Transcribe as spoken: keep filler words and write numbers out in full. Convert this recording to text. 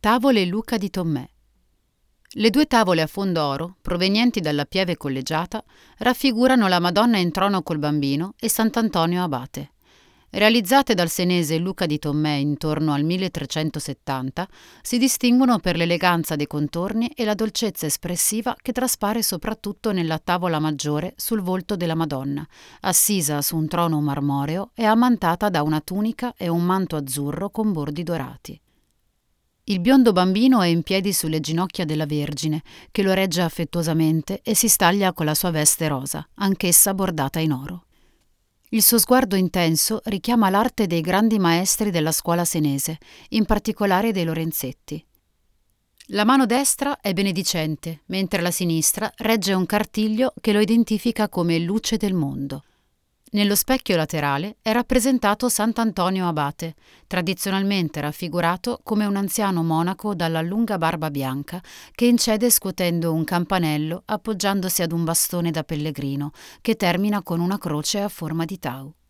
Tavole Luca di Tommè. Le due tavole a fond'oro, provenienti dalla Pieve Collegiata, raffigurano la Madonna in trono col Bambino e Sant'Antonio Abate. Realizzate dal senese Luca di Tommè intorno al milletrecentosettanta, si distinguono per l'eleganza dei contorni e la dolcezza espressiva che traspare soprattutto nella tavola maggiore sul volto della Madonna, assisa su un trono marmoreo e ammantata da una tunica e un manto azzurro con bordi dorati. Il biondo Bambino è in piedi sulle ginocchia della Vergine, che lo regge affettuosamente e si staglia con la sua veste rosa, anch'essa bordata in oro. Il suo sguardo intenso richiama l'arte dei grandi maestri della scuola senese, in particolare dei Lorenzetti. La mano destra è benedicente, mentre la sinistra regge un cartiglio che lo identifica come luce del mondo. Nello specchio laterale è rappresentato Sant'Antonio Abate, tradizionalmente raffigurato come un anziano monaco dalla lunga barba bianca che incede scuotendo un campanello appoggiandosi ad un bastone da pellegrino che termina con una croce a forma di tau.